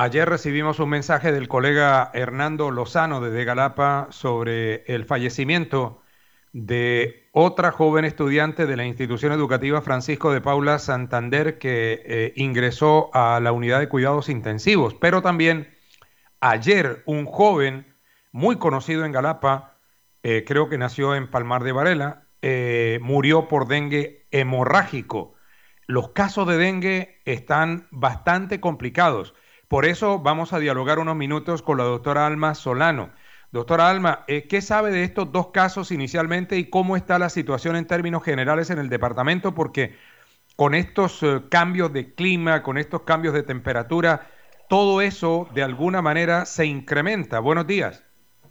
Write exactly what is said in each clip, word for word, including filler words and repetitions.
Ayer recibimos un mensaje del colega Hernando Lozano desde Galapa sobre el fallecimiento de otra joven estudiante de la institución educativa Francisco de Paula Santander que eh, ingresó a la unidad de cuidados intensivos. Pero también ayer un joven muy conocido en Galapa, eh, creo que nació en Palmar de Varela, eh, murió por dengue hemorrágico. Los casos de dengue están bastante complicados. Por eso vamos a dialogar unos minutos con la doctora Alma Solano. Doctora Alma, eh, ¿qué sabe de estos dos casos inicialmente y cómo está la situación en términos generales en el departamento? Porque con estos eh, cambios de clima, con estos cambios de temperatura, todo eso de alguna manera se incrementa. Buenos días.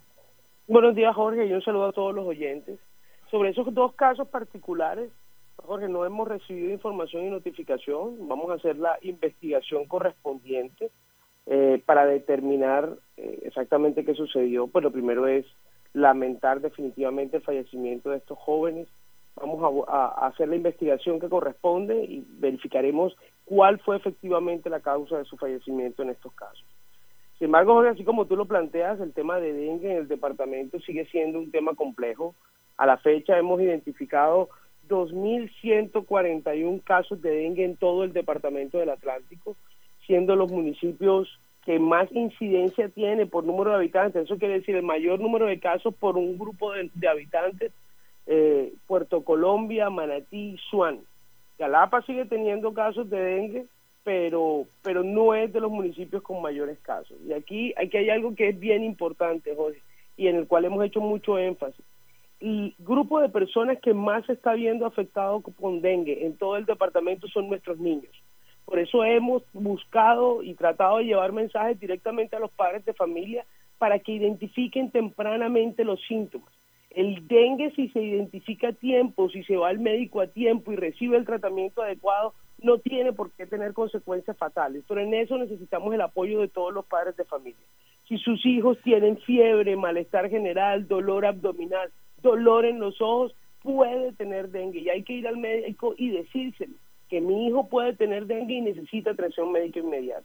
Buenos días, Jorge, y un saludo a todos los oyentes. Sobre esos dos casos particulares, Jorge, no hemos recibido información y notificación. Vamos a hacer la investigación correspondiente eh, para determinar eh, exactamente qué sucedió. Pues lo primero es lamentar definitivamente el fallecimiento de estos jóvenes. Vamos a, a hacer la investigación que corresponde y verificaremos cuál fue efectivamente la causa de su fallecimiento en estos casos. Sin embargo, Jorge, así como tú lo planteas, el tema de dengue en el departamento sigue siendo un tema complejo. A la fecha hemos identificado dos mil ciento cuarenta y uno casos de dengue en todo el departamento del Atlántico, siendo los municipios que más incidencia tiene por número de habitantes. Eso quiere decir el mayor número de casos por un grupo de, de habitantes, eh, Puerto Colombia, Manatí, Suán. Galapa sigue teniendo casos de dengue, pero pero no es de los municipios con mayores casos. Y aquí, aquí hay algo que es bien importante, Jorge, y en el cual hemos hecho mucho énfasis. El grupo de personas que más se está viendo afectado con dengue en todo el departamento son nuestros niños. Por eso hemos buscado y tratado de llevar mensajes directamente a los padres de familia para que identifiquen tempranamente los síntomas. El dengue, si se identifica a tiempo, si se va al médico a tiempo y recibe el tratamiento adecuado, no tiene por qué tener consecuencias fatales, pero en eso necesitamos el apoyo de todos los padres de familia. Si sus hijos tienen fiebre, malestar general, dolor abdominal, dolor en los ojos, puede tener dengue y hay que ir al médico y decírselo, que mi hijo puede tener dengue y necesita atención médica inmediata.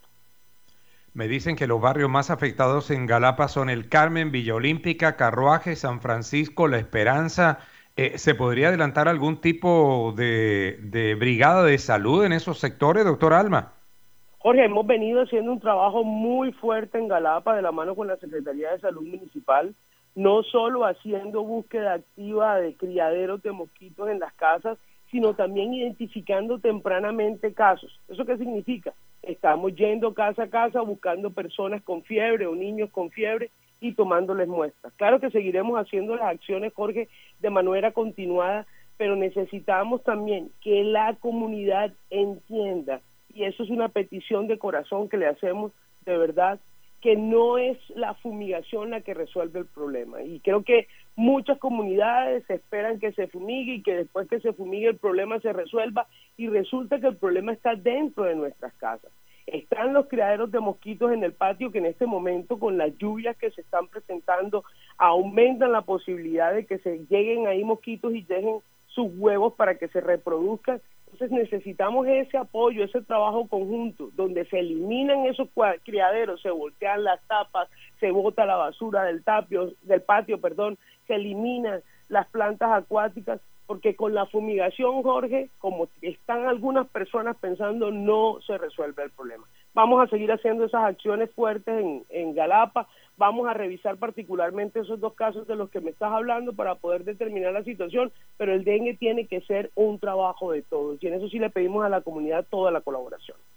Me dicen que los barrios más afectados en Galapa son el Carmen, Villa Olímpica, Carruaje, San Francisco, La Esperanza. Eh, ¿se podría adelantar algún tipo de, de brigada de salud en esos sectores, doctor Alma? Jorge, hemos venido haciendo un trabajo muy fuerte en Galapa de la mano con la Secretaría de Salud Municipal, no solo haciendo búsqueda activa de criaderos de mosquitos en las casas, sino también identificando tempranamente casos. ¿Eso qué significa? Estamos yendo casa a casa buscando personas con fiebre o niños con fiebre y tomándoles muestras. Claro que seguiremos haciendo las acciones, Jorge, de manera continuada, pero necesitamos también que la comunidad entienda, y eso es una petición de corazón que le hacemos de verdad, que no es la fumigación la que resuelve el problema. Y creo que muchas comunidades esperan que se fumigue y que después que se fumigue el problema se resuelva, y resulta que el problema está dentro de nuestras casas. Están los criaderos de mosquitos en el patio que en este momento, con las lluvias que se están presentando, aumentan la posibilidad de que se lleguen ahí mosquitos y dejen sus huevos para que se reproduzcan. Entonces necesitamos ese apoyo, ese trabajo conjunto, donde se eliminan esos criaderos, se voltean las tapas, se bota la basura del tapio, del patio, perdón, se eliminan las plantas acuáticas, porque con la fumigación, Jorge, como están algunas personas pensando, no se resuelve el problema. Vamos a seguir haciendo esas acciones fuertes en, en Galapa. Vamos a revisar particularmente esos dos casos de los que me estás hablando para poder determinar la situación, pero el dengue tiene que ser un trabajo de todos, y en eso sí le pedimos a la comunidad toda la colaboración.